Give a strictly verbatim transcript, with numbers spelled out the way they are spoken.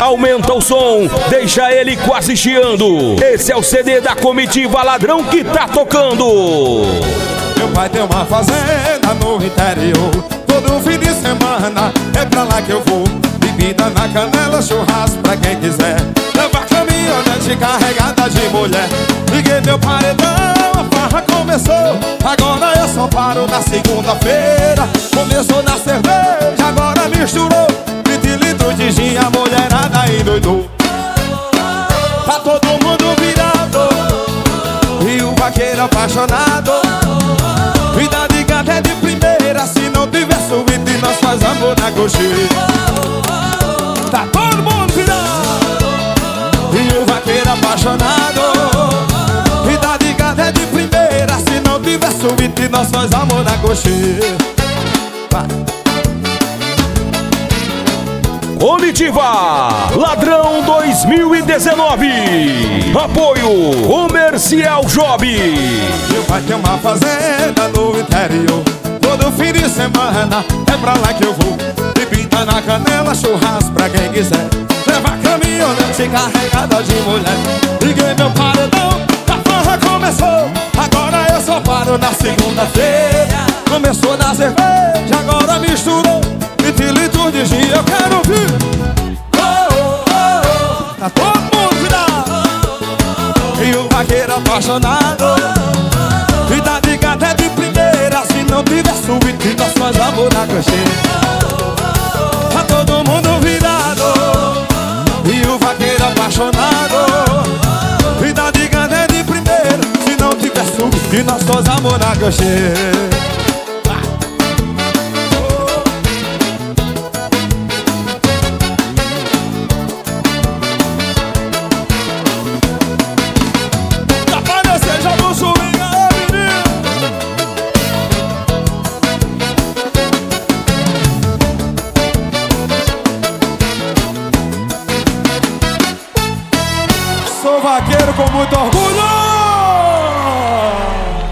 Aumenta o som, deixa ele quase chiando. Esse é o C D da Comitiva Ladrão que tá tocando. Meu pai tem uma fazenda no interior. Todo fim de semana é pra lá que eu vou. Bebida na canela, churrasco pra quem quiser. Levar caminhonete carregada de mulher. Liguei meu paredão, a farra começou. Agora eu só paro na segunda-feira. Começou na cerveja, agora misturou. vinte litros de gin, a mulherada endoidou. Tá todo mundo virado e o vaqueiro apaixonado. Vida de gata é de primeira. Se não tiver suíte, nós faz amor na cocheira. Tá todo mundo virado e o vaqueiro apaixonado. Vida de gata é de primeira. Se não tiver suíte, nós faz amor na cocheira. Comitiva Ladrão dois mil e dezenove. Apoio Comercial Job. Meu pai tem uma fazenda no interior. Todo fim de semana é pra lá que eu vou. Bebida na canela, churrasco pra quem quiser. Levar caminhonete carregada de mulher. Liguei meu paredão, a farra começou. Agora eu só paro na segunda-feira. Começou na cerveja, agora misturou. vinte litros de gin, eu quero ouvir. Oh, oh, oh. Tá todo mundo virado e o vaqueiro apaixonado. Vida de gata é de primeira. Se não tiver suíte, nós faz amor na cocheira. Tá todo mundo virado e o vaqueiro apaixonado. Vida de gata é de primeira. Se não tiver suíte, nós faz amor na cocheira. Sou vaqueiro com muito orgulho.